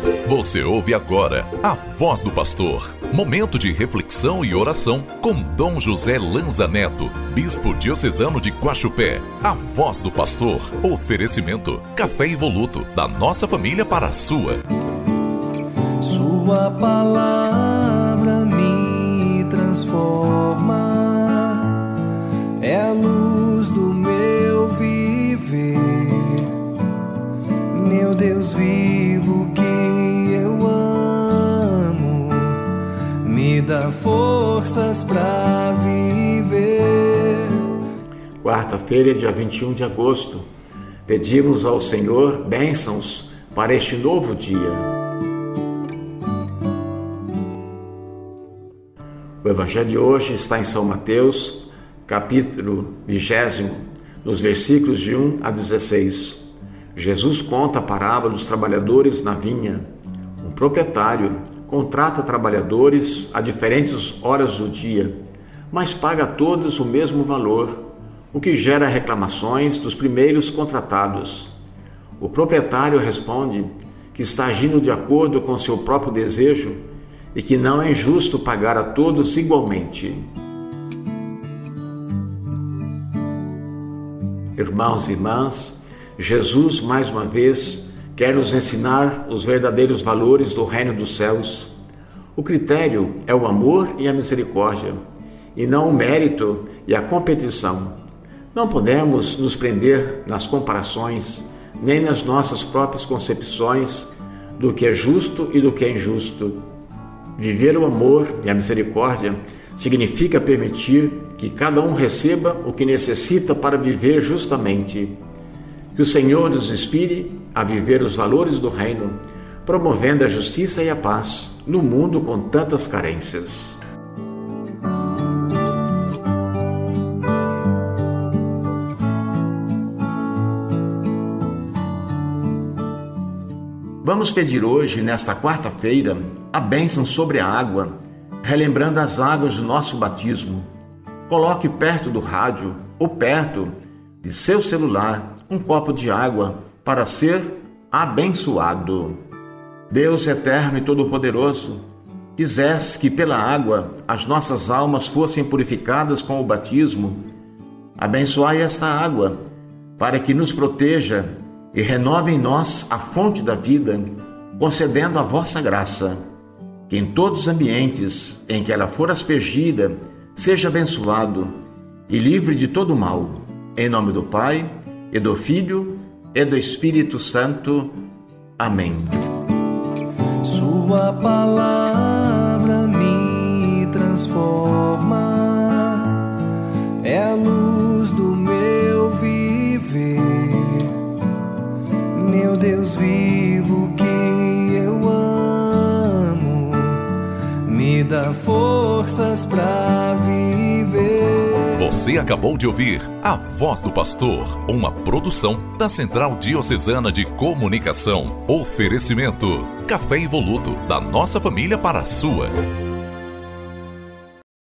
Você ouve agora a Voz do Pastor. Momento de reflexão e oração com Dom José Lanza Neto, Bispo Diocesano de Guaxupé. A Voz do Pastor. Oferecimento: café evoluto, da nossa família para a sua. Sua palavra me transforma, é a luz do meu viver. Meu Deus vivo que eu amo, me dá forças para viver. Quarta-feira, dia 21 de agosto, pedimos ao Senhor bênçãos para este novo dia. O Evangelho de hoje está em São Mateus, capítulo 20, nos versículos de 1 a 16. Jesus conta a parábola dos trabalhadores na vinha. Um proprietário contrata trabalhadores a diferentes horas do dia, mas paga a todos o mesmo valor, o que gera reclamações dos primeiros contratados. O proprietário responde que está agindo de acordo com seu próprio desejo e que não é injusto pagar a todos igualmente. Irmãos e irmãs, Jesus, mais uma vez, quer nos ensinar os verdadeiros valores do reino dos céus. O critério é o amor e a misericórdia, e não o mérito e a competição. Não podemos nos prender nas comparações, nem nas nossas próprias concepções do que é justo e do que é injusto. Viver o amor e a misericórdia significa permitir que cada um receba o que necessita para viver justamente. Que o Senhor nos inspire a viver os valores do reino, promovendo a justiça e a paz no mundo com tantas carências. Vamos pedir hoje, nesta quarta-feira, a bênção sobre a água, relembrando as águas do nosso batismo. Coloque perto do rádio ou perto de seu celular um copo de água para ser abençoado. Deus eterno e todo-poderoso, quisesse que pela água as nossas almas fossem purificadas com o batismo. Abençoai esta água para que nos proteja e renove em nós a fonte da vida, concedendo a vossa graça, que em todos os ambientes em que ela for aspergida, seja abençoado e livre de todo mal. Em nome do Pai, e do Filho, e do Espírito Santo. Amém. Sua palavra me transforma, é a luz do meu viver. Meu Deus vivo que eu amo, me dá forças para viver. Você acabou de ouvir A Voz do Pastor, uma produção da Central Diocesana de Comunicação. Oferecimento: café evoluto, da nossa família para a sua.